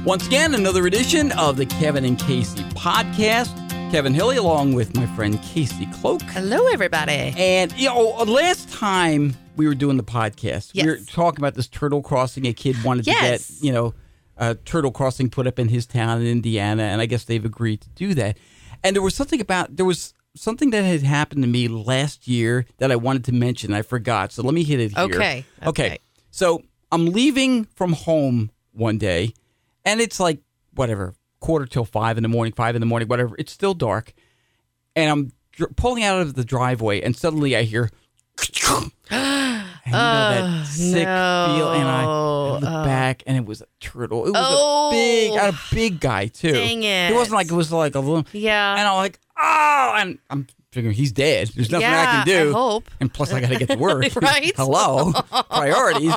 Once again, another edition of the Kevin and Casey podcast. Kevin Hilly along with my friend Casey Cloak. Hello, everybody. And, last time we were doing the podcast, we were talking about this turtle crossing. A kid wanted to get, a turtle crossing put up in his town in Indiana, and I guess they've agreed to do that. And there was something that had happened to me last year that I wanted to mention. I forgot, so let me hit it here. Okay. So I'm leaving from home one day, and it's like, whatever, 4:45 in the morning, 5 in the morning, whatever. It's still dark. And I'm pulling out of the driveway, and suddenly I hear, and that sick feel, and I look back, and it was a turtle. It was a big guy, too. Dang it. It wasn't like, it was like a little, and I'm like, and I'm figuring he's dead. There's nothing I can do. I hope. And plus I got to get to work. Right? Hello. Priorities,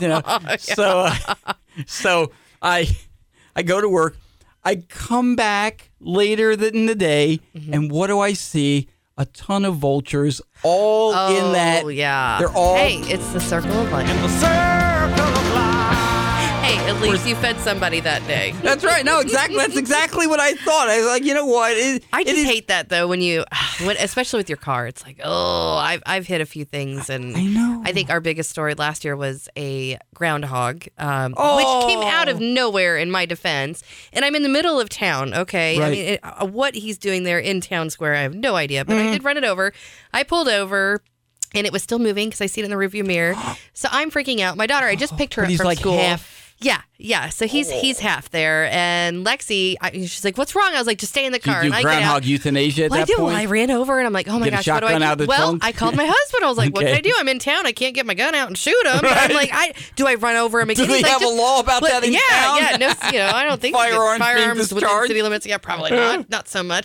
So I go to work. I come back later in the day, and what do I see? A ton of vultures all in that. Oh, yeah. They're all. Hey, it's the circle of life. In the circle of life. Hey, at least you fed somebody that day. That's right. No, exactly. That's exactly what I thought. I was like, you know what? I just hate that, though, when especially with your car. It's like, I've hit a few things. And I know. I think our biggest story last year was a groundhog, which came out of nowhere in my defense. And I'm in the middle of town, okay? Right. I mean, what he's doing there in town square, I have no idea. But I did run it over. I pulled over. And it was still moving because I see it in the rearview mirror. So I'm freaking out. My daughter, I just picked her up from school. Half. Yeah. So he's half there, and Lexi, she's like, "What's wrong?" I was like, "Just stay in the car." Do you do groundhog euthanasia at that point? Well, I ran over, and I'm like, "Oh my gosh, what do I do?" Out of the trunk? I called my husband. I was like, "What can I do? I'm in town. I can't get my gun out and shoot him." Right. I'm like, "Do I run over him again?" Do they have a law about that in town? Yeah. No, I don't think firearms within city limits. Yeah, probably not so much.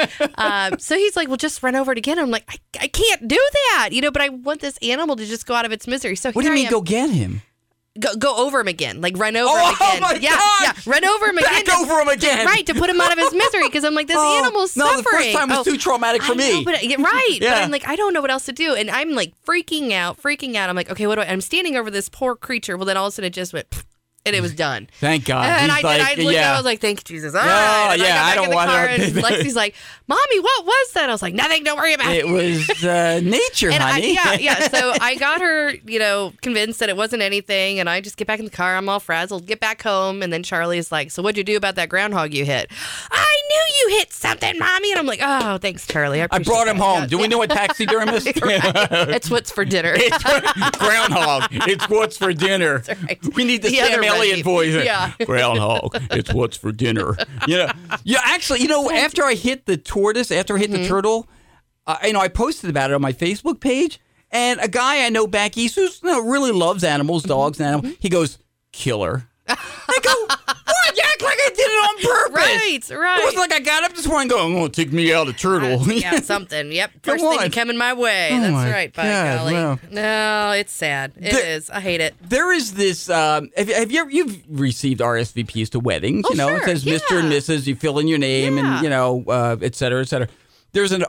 So he's like, "Well, just run over it again." I'm like, I can't do that, but I want this animal to just go out of its misery. So what do you mean, go get him? Go over him again, like run over him again. Oh my yeah, run over him again. Back over him again. Right, to put him out of his misery, because I'm like, this animal's suffering. No, the first time was too traumatic for me. But I'm like, I don't know what else to do. And I'm like freaking out. I'm like, okay, I'm standing over this poor creature. Well, then all of a sudden it just went, and it was done. Thank God. And I looked at, I was like, thank you, Jesus. All right. And I don't want to. And Lexi's like, Mommy, what was that? I was like, nothing, don't worry about it. It was nature, honey. So I got her, convinced that it wasn't anything. And I just get back in the car. I'm all frazzled. Get back home. And then Charlie's like, so what'd you do about that groundhog you hit? I knew you hit something, Mommy. And I'm like, oh, thanks, Charlie. I brought him home. Do we know a taxidermist? It's what's for dinner. Groundhog. It's what's for dinner. That's right. We need the Sam Elliott voice. Yeah. Groundhog. It's what's for dinner. Actually, after I hit the tortoise, after I hit the turtle, I posted about it on my Facebook page, and a guy I know back east who really loves animals, dogs and animals, he goes, killer. I go, what? You act like I did it on purpose. Right. It was like I got up this morning going, oh, take me out, a turtle. Something. Yep. First thing coming my way. Oh, that's right, by golly. Wow. No, it's sad. It is. I hate it. There is this, have you ever, you've received RSVPs to weddings, sure. It says Mr. and Mrs., you fill in your name and, et cetera, et cetera. There is an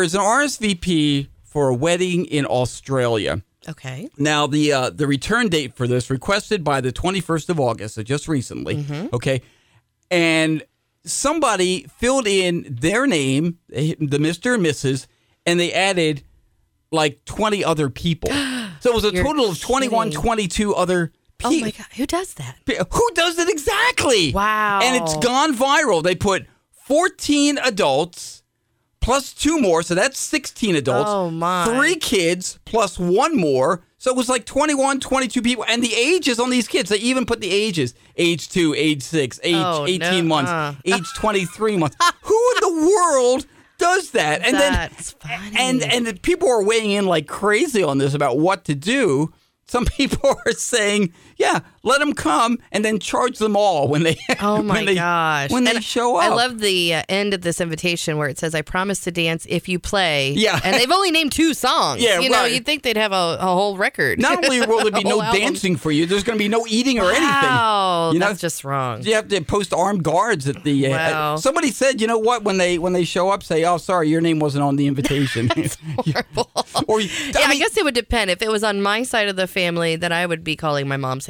RSVP for a wedding in Australia. Okay. Now, the return date for this, requested by the 21st of August, so just recently, okay, and somebody filled in their name, the Mr. and Mrs., and they added like 20 other people. So it was a total of 21, 22 other people. Oh, my God. Who does that? Who does it exactly? Wow. And it's gone viral. They put 14 adults plus 2 more, so that's 16 adults. Oh, my. 3 kids plus 1 more. So it was like 21, 22 people. And the ages on these kids, they even put the ages. Age 2, age 6, age 18 months, age 23 months. Who in the world does that? And That's funny. And people are weighing in like crazy on this about what to do. Some people are saying, yeah, let them come and then charge them all when they gosh. when they show up. I love the end of this invitation where it says, I promise to dance if you play. Yeah. And they've only named 2 songs. Yeah, right. You'd think they'd have a whole record. Not only will there be no album. dancing for you, there's going to be no eating or anything. Wow, that's just wrong. You have to post armed guards at the... Wow. Somebody said, you know what, when they show up, say, oh, sorry, your name wasn't on the invitation. Horrible. I guess it would depend. If it was on my side of the family, then I would be calling my mom saying, you've got to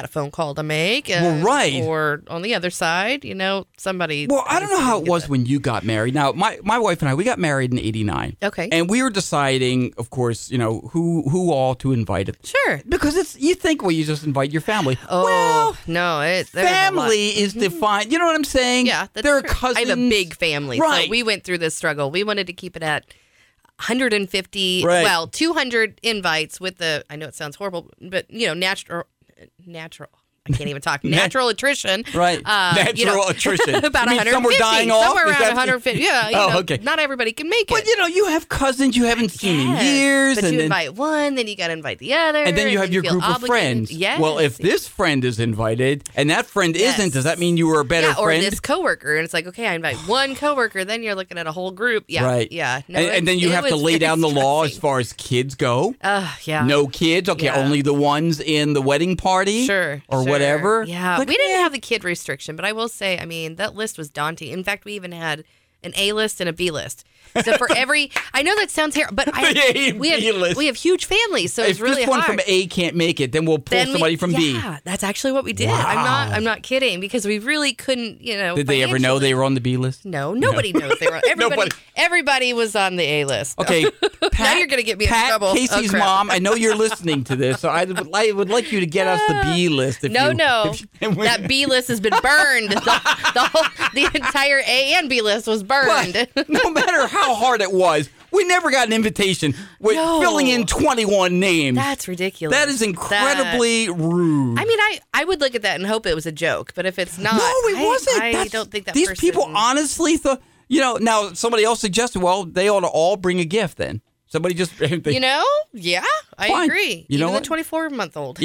a phone call to make. Well, right. Or on the other side, somebody. Well, I don't know how it was when you got married. Now, my wife and I, we got married in '89. Okay. And we were deciding, of course, who all to invite. Sure. Because you think, well, you just invite your family. Oh, well, no. Family is defined. You know what I'm saying? Yeah, that's There are true. cousins. I have a big family. Right. So we went through this struggle. We wanted to keep it at 150, right. 200 invites with I know it sounds horrible, but, natural. I can't even talk. Natural attrition. Right. Natural attrition. About 150. Some were dying off? Somewhere around 150. Yeah. Okay. Not everybody can make it. But, you have cousins you haven't seen in years. But and you then, invite one, then you got to invite the other. And then you have your feel group of obligated. friends. Yes. Well, if this friend is invited and that friend isn't, does that mean you were a better friend? Or this coworker. And it's like, okay, I invite one coworker. Then you're looking at a whole group. Yeah. Right. Yeah. No, and then you have to lay down the law as far as kids go. Yeah. No kids. Okay, Yeah. only the ones in the wedding party. Sure. Or whatever. Yeah. We didn't have the kid restriction, but I will say, that list was daunting. In fact, we even had an A list and a B list. So for I know that sounds terrible, but we have huge families, so it's really hard. If this one hard. from A can't make it, then we'll pull somebody from B. Yeah, that's actually what we did. Wow. I'm not kidding, because we really couldn't, Did they ever know they were on the B list? No, nobody knows they were. Everybody was on the A list. Okay, Pat, now you're going to get me in trouble. Casey's mom, I know you're listening to this, so I would like you to get us the B list. That B list has been burned. The entire A and B list was burned. But no matter how hard it was, we never got an invitation with filling in 21 names. That's ridiculous. That is incredibly rude. I would look at that and hope it was a joke, but if it's not, no, it wasn't. I don't think that these people honestly thought. Now somebody else suggested, well, they ought to all bring a gift then. Somebody just, yeah, I agree. Even the 24-month-old.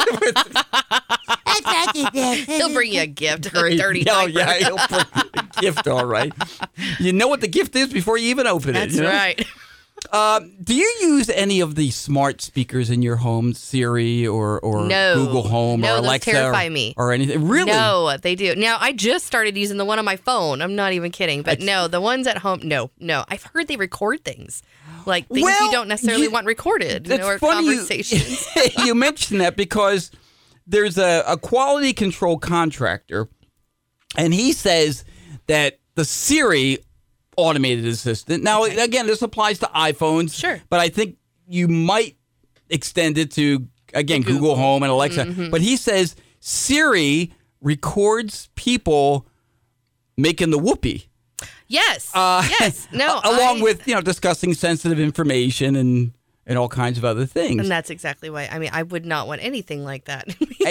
He'll bring you a gift. Great. 35. Yeah, he'll bring a gift, all right. You know what the gift is before you even open it. That's right. Do you use any of the smart speakers in your home, Siri or Google Home or Alexa? Those terrify me. Or anything? Really? No, they do. Now, I just started using the one on my phone. I'm not even kidding. But no, the ones at home, no. I've heard they record things. Like things you don't necessarily want recorded. Or conversations. You mentioned that because there's a quality control contractor, and he says that the Siri automated assistant. Now, again, this applies to iPhones. Sure. But I think you might extend it to, again, Google Home and Alexa. Mm-hmm. But he says Siri records people making the whoopee. Yes. Yes. No. Along with, discussing sensitive information and all kinds of other things. And that's exactly why. I would not want anything like that.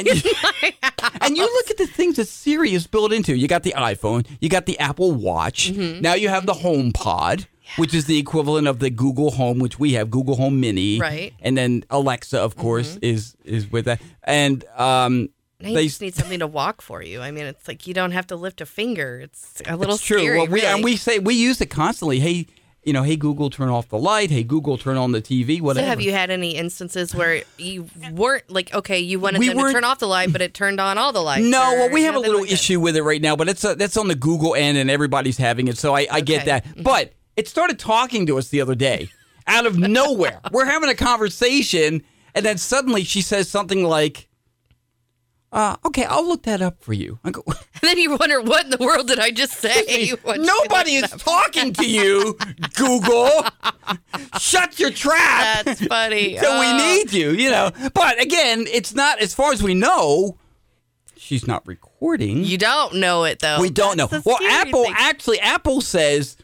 And you look at the things that Siri is built into. You got the iPhone. You got the Apple Watch. Mm-hmm. Now you have the HomePod, which is the equivalent of the Google Home, which we have, Google Home Mini. Right. And then Alexa, of course, is with that. And they just need something to walk for you. It's like you don't have to lift a finger. It's a little scary. True. Well, we use it constantly. Hey, Google, turn off the light. Hey, Google, turn on the TV, whatever. So have you had any instances where you weren't you wanted them to turn off the light, but it turned on all the lights? No, well, we have a little issue with it right now, but that's on the Google end and everybody's having it, so I get that. Mm-hmm. But it started talking to us the other day out of nowhere. We're having a conversation, and then suddenly she says something like, okay, I'll look that up for you. I go, and then you wonder, what in the world did I just say? Nobody is talking to you, Google. Shut your trap. That's funny. So we need you, But again, it's not, as far as we know, she's not recording. You don't know it, though. We don't know. Well, Apple says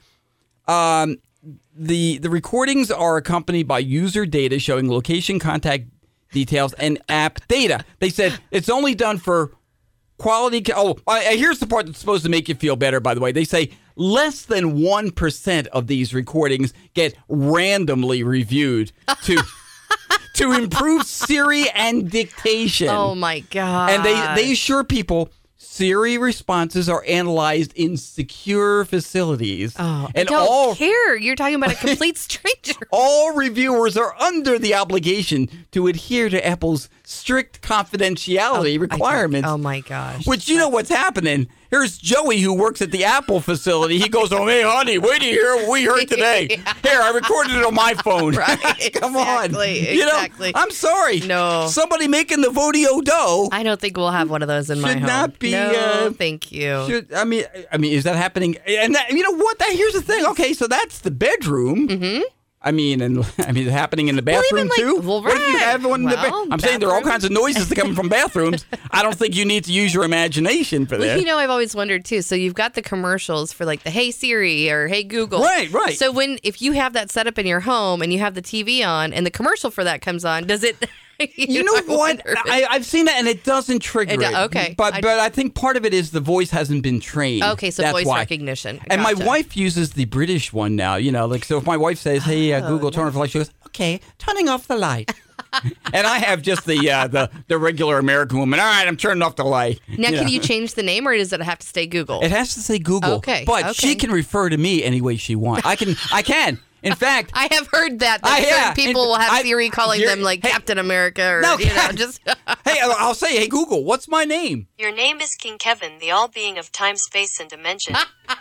the recordings are accompanied by user data showing location, contact details, and app data. They said it's only done for quality. Here's the part that's supposed to make you feel better, by the way. They say less than 1% of these recordings get randomly reviewed to improve Siri and dictation. Oh, my God. And they assure people Siri responses are analyzed in secure facilities. Oh, and I don't care. You're talking about a complete stranger. All reviewers are under the obligation to adhere to Apple's strict confidentiality requirements. Oh my gosh. Which you know what's happening. Here's Joey, who works at the Apple facility. He goes, "Oh, hey, honey, wait to hear what we heard today. Here, I recorded it on my phone." Right. Come on. Exactly. I'm sorry. No. Somebody making the Vodio dough. I don't think we'll have one of those in my home. Should not be. No, thank you. I mean, is that happening? And you know what? Here's the thing. Okay, so that's the bedroom. Mm-hmm. I mean, it's happening in the bathroom too. Well, what if you have one in the I'm saying there are all kinds of noises that come from bathrooms. I don't think you need to use your imagination for that. Well, you know, I've always wondered too. So you've got the commercials for like the Hey Siri or Hey Google. Right. So if you have that set up in your home and you have the TV on and the commercial for that comes on, does it? You know what? I've seen that, and it doesn't trigger it. Okay. But I think part of it is the voice hasn't been trained. Okay, so that's voice why. recognition. And my wife uses the British one now. You know, like, so if my wife says, "Hey, Google, turn off the light," she goes, "Okay, turning off the light." And I have just the regular American woman. All right, I'm turning off the light. Now, can you change the name, or does it have to stay Google? It has to say Google. Okay. But she can refer to me any way she wants. I can. In fact, I have heard that certain people will have Siri calling them like Captain America or just. Hey, I'll say, "Hey Google, what's my name?" Your name is King Kevin, the all-being of time, space, and dimension.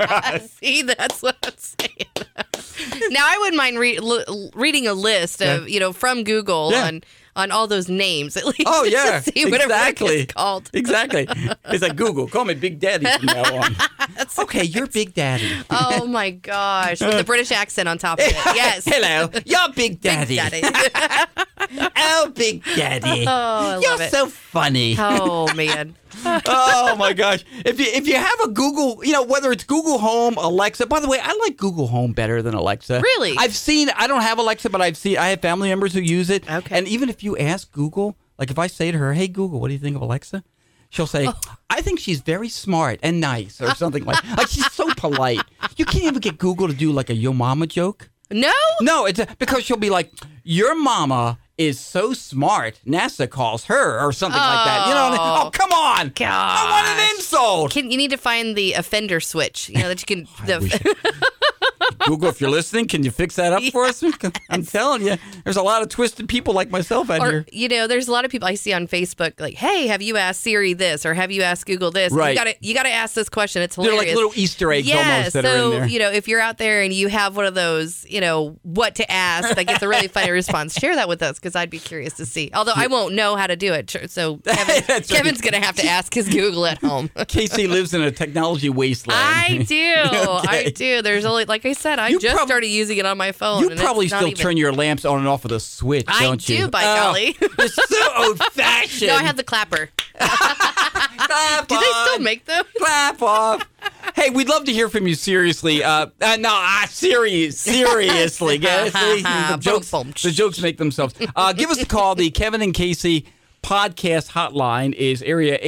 See, that's what I'm saying. Now, I wouldn't mind reading a list of from Google on all those names at least. Oh yeah, to see whatever it's called. Exactly. It's like Google. Call me Big Daddy from now on. Okay, you're Big Daddy. Oh my gosh, with the British accent on top of it. Yes. Hello, you're Big Daddy. Big Daddy. Oh, Big Daddy. Oh, I love you're it. so funny. Oh man. Oh my gosh! If you have a Google, whether it's Google Home, Alexa. By the way, I like Google Home better than Alexa. Really? I don't have Alexa, but I have family members who use it. Okay. And even if you ask Google, like if I say to her, "Hey Google, what do you think of Alexa?" She'll say, "I think she's very smart and nice," or something like she's so polite. You can't even get Google to do like a yo mama joke. No, it's because she'll be like, "Your mama is so smart, NASA calls her," or something like that. You know what I mean? Oh, come on. Gosh. I want an insult. You need to find the offender switch, that you can... Google, if you're listening, can you fix that up for us? I'm telling you, there's a lot of twisted people like myself out here. There's a lot of people I see on Facebook like, "Hey, have you asked Siri this?" or "Have you asked Google this?" Right. You got to ask this question. It's hilarious. They're like little Easter eggs almost that are in there. If you're out there and you have one of those, what to ask that gets a really funny response, share that with us because I'd be curious to see. Although I won't know how to do it. So Kevin's going to have to ask his Google at home. Casey lives in a technology wasteland. I do. Okay. I do. There's only, like I said, I just started using it on my phone. You probably still turn your lamps on and off with a switch, don't you? I do, by golly. You're so old-fashioned. No, I have the clapper. Clap Do on. they still make them? Clap off. Hey, we'd love to hear from you seriously. Seriously. Guys. The jokes make themselves. Give us a call. The Kevin and Casey podcast hotline is area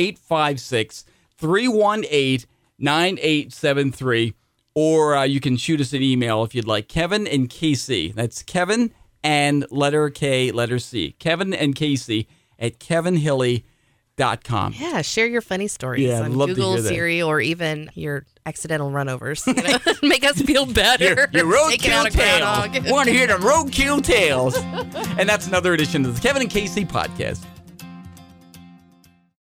856-318-9873. Or you can shoot us an email if you'd like. Kevin and Casey. That's Kevin and letter K, letter C. Kevin and Casey at kevinhilly.com. Yeah, share your funny stories on Google, Siri, or even your accidental runovers. Make us feel better. Your roadkill tales. Want to hear the roadkill tales. And that's another edition of the Kevin and Casey podcast.